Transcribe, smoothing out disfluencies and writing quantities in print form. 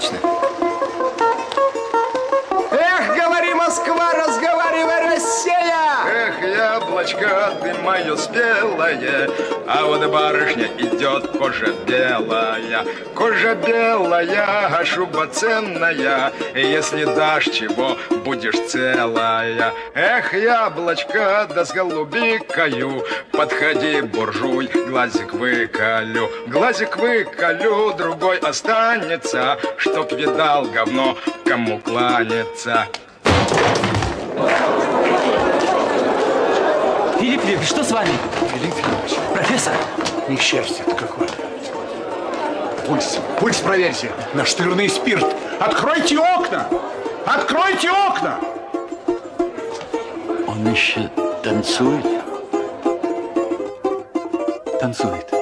достаточно. Эх, говори, Москва, разговаривай, Россия! Эх, яблочко, ты мое спелое, а вот барышня идет кожа белая. Кожа белая, а шуба ценная, если дашь чего, будешь целая. Эх, яблочко, да с голубикою, подходи, буржуй, глазик выколю. Глазик выколю, другой останется, чтоб видал говно, кому кланяться. Филипп Филиппович, что с вами? Филипп Филиппович. Профессор? Несчастье-то какое. Пульс проверьте. Наштырный спирт. Откройте окна! Откройте окна! Он еще танцует? Танцует.